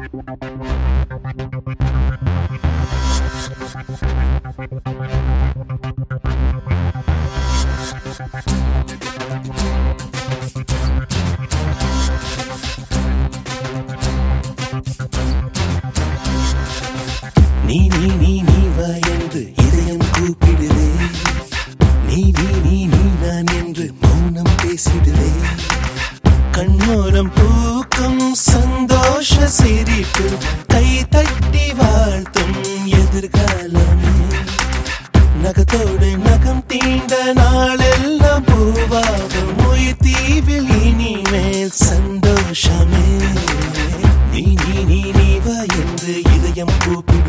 நீ நீ நீ நீ வா என்று இதயம் கூப்பிடுதே. நீ நீ நீ நீ நான் என்று மௌனம் பேசிடுதே. கண்ணோரம் பூக்கும் சந்தோஷ சிரிப்பு கை தட்டி வாழ்த்தும் எதிர்காலமே. நகத்தோடு நகம் தீண்ட நாளெல்லாம் பூவாகும் உயிர் தீவில் இனிமேல் சந்தோஷமே. நீ நீ நீ நீ வா என்று இதயம் கூப்பிடு.